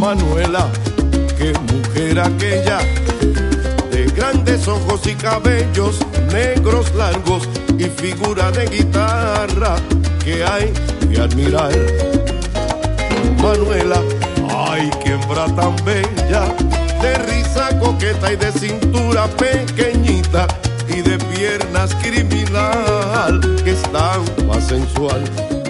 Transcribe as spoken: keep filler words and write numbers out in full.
Manuela, qué mujer aquella, de grandes ojos y cabellos negros largos y figura de guitarra que hay que admirar. Manuela, ay, qué hembra tan bella, de risa coqueta y de cintura pequeñita y de piernas criminal, que estampa sensual.